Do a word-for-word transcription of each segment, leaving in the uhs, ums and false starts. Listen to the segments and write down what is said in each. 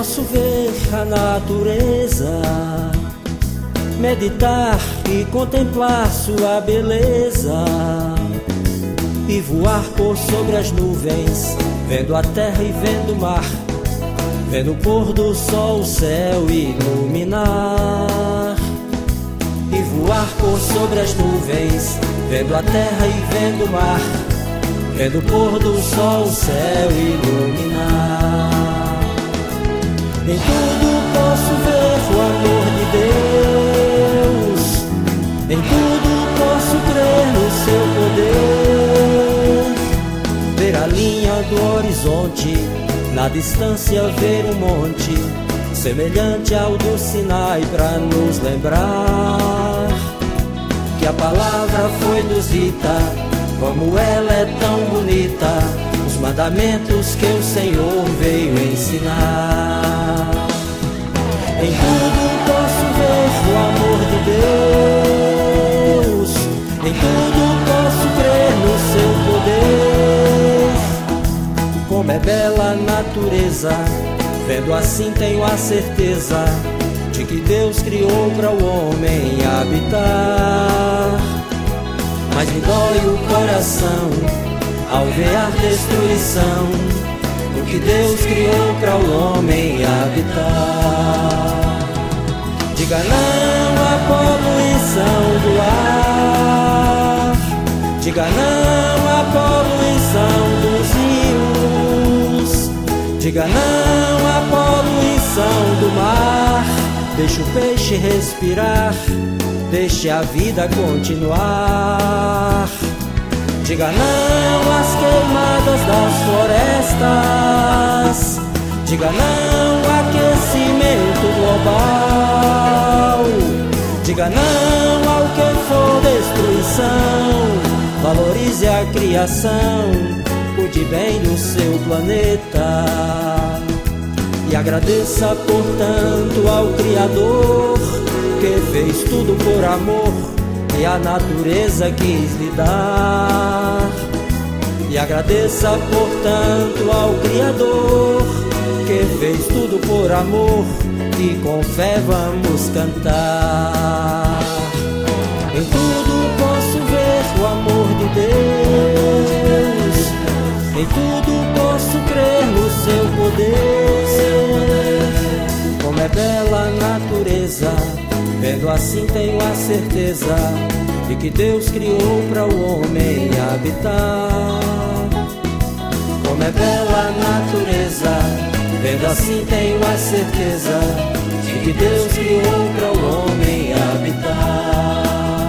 posso ver a natureza, meditar e contemplar sua beleza, e voar por sobre as nuvens, vendo a terra e vendo o mar, vendo o pôr do sol o céu iluminar. E voar por sobre as nuvens, vendo a terra e vendo o mar, vendo o pôr do sol o céu iluminar. Em tudo posso ver o amor de Deus, em tudo posso crer no seu poder. Ver a linha do horizonte, na distância ver um monte, semelhante ao do Sinai, pra nos lembrar que a palavra foi nos dita, como ela é tão bonita, os mandamentos que o Senhor veio ensinar. Em tudo posso ver o amor de Deus, em tudo posso crer no seu poder. Como é bela a natureza, vendo assim tenho a certeza de que Deus criou para o homem habitar. Mas me dói o coração ao ver a destruição do que Deus criou para o homem habitar. Diga não à poluição do ar, diga não à poluição dos rios, diga não à poluição do mar. Deixe o peixe respirar, deixe a vida continuar. Diga não às queimadas das florestas, diga não ao aquecimento global, diga não ao que for destruição. Valorize a criação, cuide bem do seu planeta e agradeça, portanto, ao Criador que fez tudo por amor e a natureza quis lhe dar. E agradeça, portanto, ao Criador que fez tudo por amor e com fé vamos cantar. Em tudo posso ver o amor de Deus, em tudo posso crer no seu poder. Como é bela a natureza, vendo assim tenho a certeza de que Deus criou para o homem habitar. Como é bela a natureza, vendo assim tenho a certeza de que Deus criou para o homem habitar.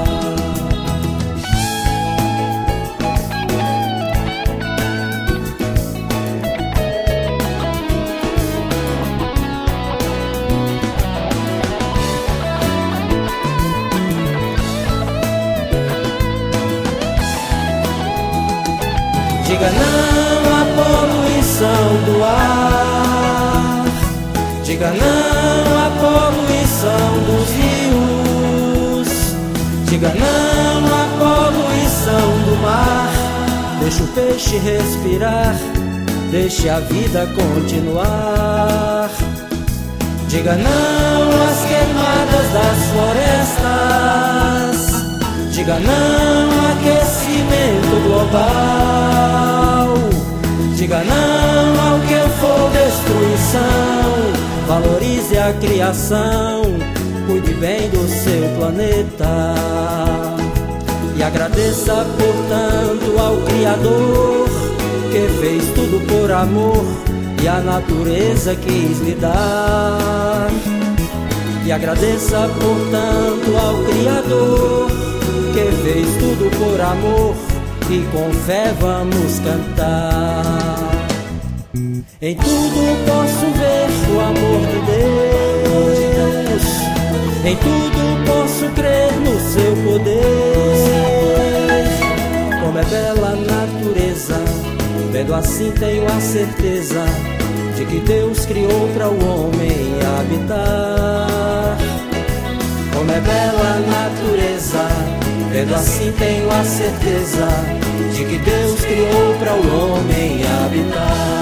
Diga não à poluição do ar, diga não à poluição dos rios, diga não à poluição do mar. Deixe o peixe respirar, deixe a vida continuar. Diga não às queimadas das florestas, diga não ao aquecimento global, diga não ao que for destruição. Valorize a criação, cuide bem do seu planeta e agradeça, portanto, ao Criador que fez tudo por amor e a natureza quis lhe dar. E agradeça, portanto, ao Criador que fez tudo por amor e com fé vamos cantar. Em tudo posso ver o amor de Deus, em tudo posso crer no seu poder. Como é bela a natureza, vendo assim tenho a certeza de que Deus criou para o homem habitar. Como é bela a natureza, vendo assim tenho a certeza de que Deus criou para o homem habitar.